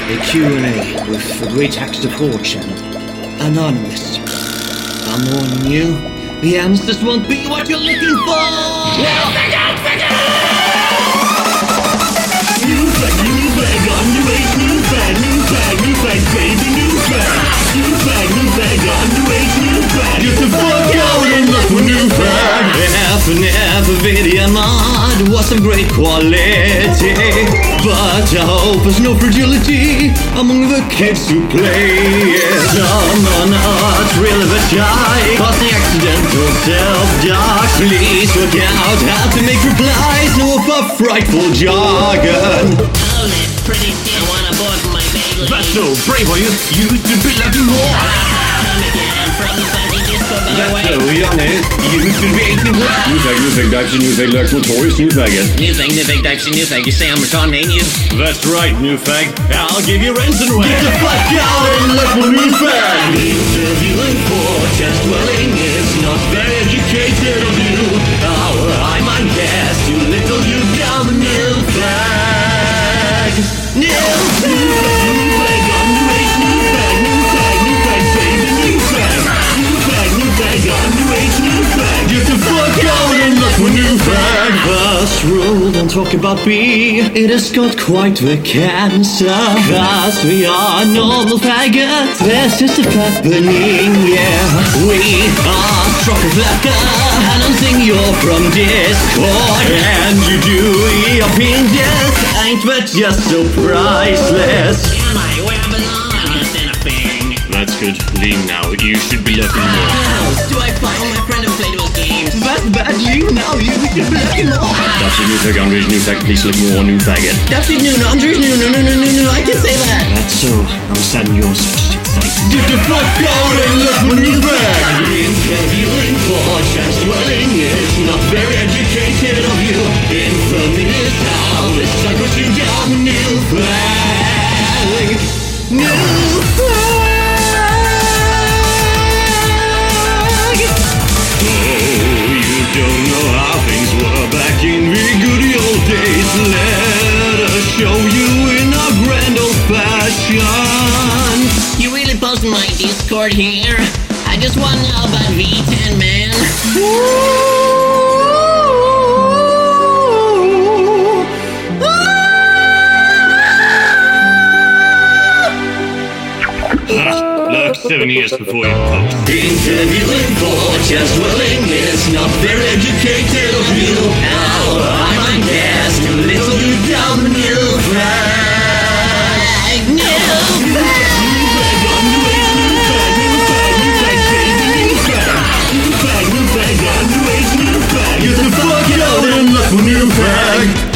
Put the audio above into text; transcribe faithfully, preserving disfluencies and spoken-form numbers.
A Q and A with the great Hackster four channel. Anonymous. I'm warning you, the answers won't be what you're looking for! Now figure, figure! New flag, new flag, on the way, new flag, new flag, new flag, baby, new flag. New flag, new flag, on the way, new flag. Get the fuck out and look for new flag. F N F video mod was of great quality, but I hope there's no fragility among the kids who play it. Some are not really that shy, causing accidental self-dark. Please look out how to make replies, know of a frightful jargon. Hold it, pretty shit, wanna board my baby. That's so brave of you, you should be loving more. Come again from the funny disco by the way. So young, eh? You should be eighteen. New flag, new flag, Dutch, new flag, like notorious new fag. New thing, new thing, Dutch, new thing, you say I'm retarding you? That's right, new fag. I'll give you ransomware. Get the fuck out and look for new fag! Interviewing for chest dwelling is not very educated of you. How I might guess you little you dumb new flag. New flag on the way, new flag, new flag, new flag, baby, new flag. New flag, new flag on the way, new flag. Get the fuck out and look for new flag! First rule, don't talk about B. It has got quite the cancer. Cause we are normal faggots. That's just a happening, yeah. We are Strocker announcing you're from Discord. And you do your opinions ain't but just so priceless. Am I where I belong instead of thing? That's good. Leave now. You should be looking more. How do I find my friend and play those games? That's bad, you know you should be looking more. That's a new fag, Andres, new fag. Please look more, new faggot. That's it, no, no, Andres, no, no, no, no, no, no, I can say that. That's so. I'm sad you're such a shit. Get the fuck out and look for new fag! Interviewing for chest dwelling is not very educated of you. Infamy is how this suckers you down, new flag. New flag! Oh, you don't know how things were back in the good old days. Let us show you in a grand old fashion. You really posting my Discord here? I just wanna know about V ten, man. Look, seven years before you post. Interviewing for chest dwelling is not very educated of you. How I might guess you little you dumb new flag. New flag. Get the fuck out and look for new flag.